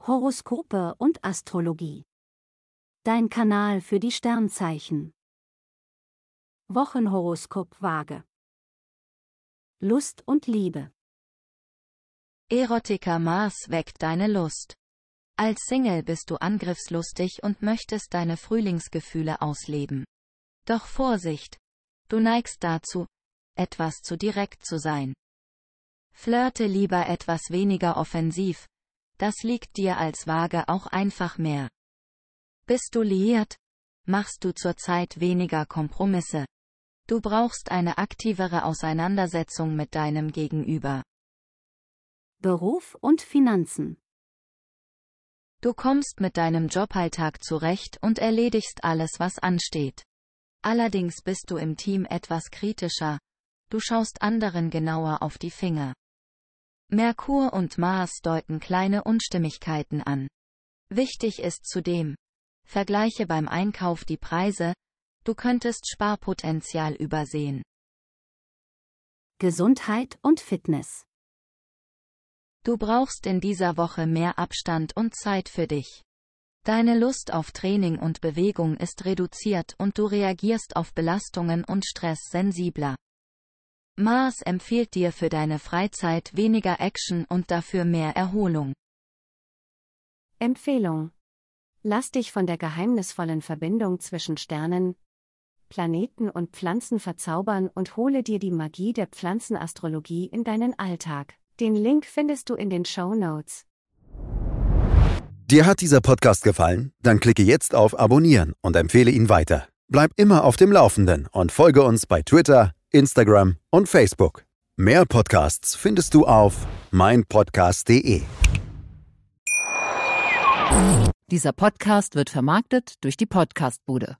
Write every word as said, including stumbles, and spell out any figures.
Horoskope und Astrologie. Dein Kanal für die Sternzeichen. Wochenhoroskop Waage. Lust und Liebe. Erotiker Mars weckt deine Lust. Als Single bist du angriffslustig und möchtest deine Frühlingsgefühle ausleben. Doch Vorsicht! Du neigst dazu, etwas zu direkt zu sein. Flirte lieber etwas weniger offensiv, das liegt dir als Waage auch einfach mehr. Bist du liiert? Machst du zurzeit weniger Kompromisse. Du brauchst eine aktivere Auseinandersetzung mit deinem Gegenüber. Beruf und Finanzen. Du kommst mit deinem Joballtag zurecht und erledigst alles, was ansteht. Allerdings bist du im Team etwas kritischer, du schaust anderen genauer auf die Finger. Merkur und Mars deuten kleine Unstimmigkeiten an. Wichtig ist zudem: Vergleiche beim Einkauf die Preise, du könntest Sparpotenzial übersehen. Gesundheit und Fitness. Du brauchst in dieser Woche mehr Abstand und Zeit für dich. Deine Lust auf Training und Bewegung ist reduziert und du reagierst auf Belastungen und Stress sensibler. Mars empfiehlt dir für deine Freizeit weniger Action und dafür mehr Erholung. Empfehlung: Lass dich von der geheimnisvollen Verbindung zwischen Sternen, Planeten und Pflanzen verzaubern und hole dir die Magie der Pflanzenastrologie in deinen Alltag. Den Link findest du in den Shownotes. Dir hat dieser Podcast gefallen? Dann klicke jetzt auf Abonnieren und empfehle ihn weiter. Bleib immer auf dem Laufenden und folge uns bei Twitter, Instagram und Facebook. Mehr Podcasts findest du auf meinpodcast punkt de. Dieser Podcast wird vermarktet durch die Podcastbude.